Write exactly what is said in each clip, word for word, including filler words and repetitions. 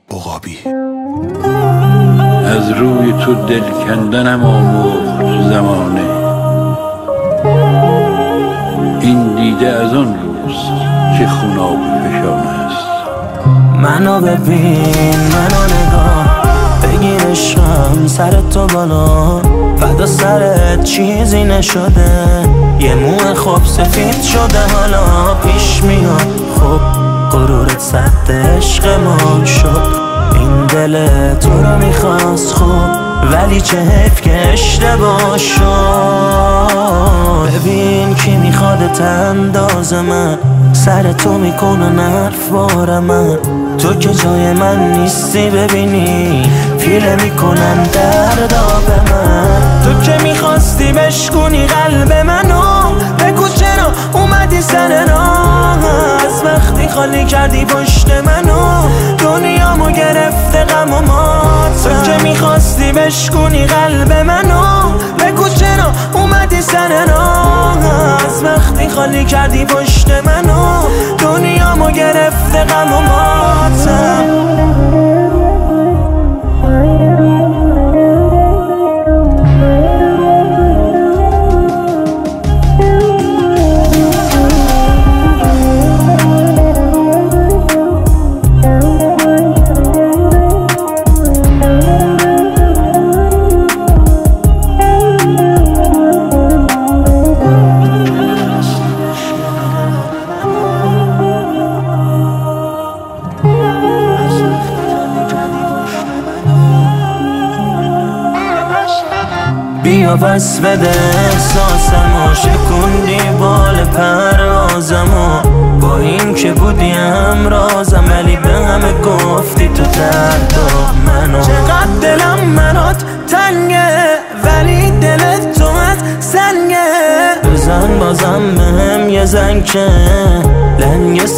عقابی. از روی تو دل کندنم آموخت زمانه، این دیده از آن روست که خوناب فشانه است. منو ببین، منو نگاه، بگیر عشقم سر تو بالا، فدا سرت چیزی نشده، یه موه خوب سفید شده حالا پیش میاد. خب غرورت سد عشق ما شد، این دل تو رو میخواست خوب، ولی چه حیف که اشتباه شد. ببین کی میخواد انداز من، سر تو میکنه نرف بار من، تو که جای من نیستی ببینی پیله میکنن دردا به من. تو که میخواستی بشکونی قلب منو، بگو چرا اومدی سر راه، از وقتی خالی کردی پشت منو، دنیامو گرفته غم و مات. تو که میخواستی بشکونی قلب منو، بگو چرا اومدی سر راه، از وقتی خالی کردی پشت منو، دنیامو گرفته غم و ماتم. بیا بس بده احساسمو، شکوندی بال پروازمو، با این که بودی همرازم، ولی به همه گفتی تو دردا منو. چقدر دلم منات تنگه، ولی دلت تو از سنگه، بزن بازم بهم یه زنگ که لنگ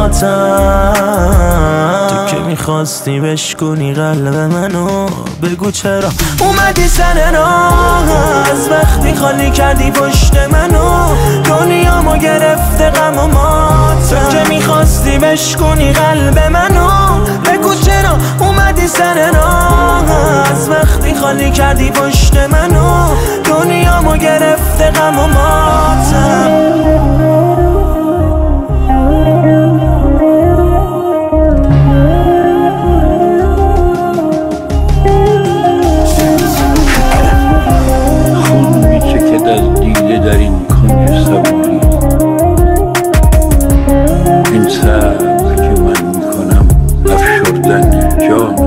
صداتم. تو که میخواستی بشکونی قلب منو، بگو چرا اومدی سر راه، از وقتی خالی کردی پشت منو، دنیامو گرفته غم و مات. تو که میخواستی بشکونی قلب منو، بگو چرا اومدی سر راه، از وقتی خالی کردی پشت منو، دنیامو گرفته غم و ماتم. از دیده در این کنج صبوری، این صبر که من میکنم افشردن جان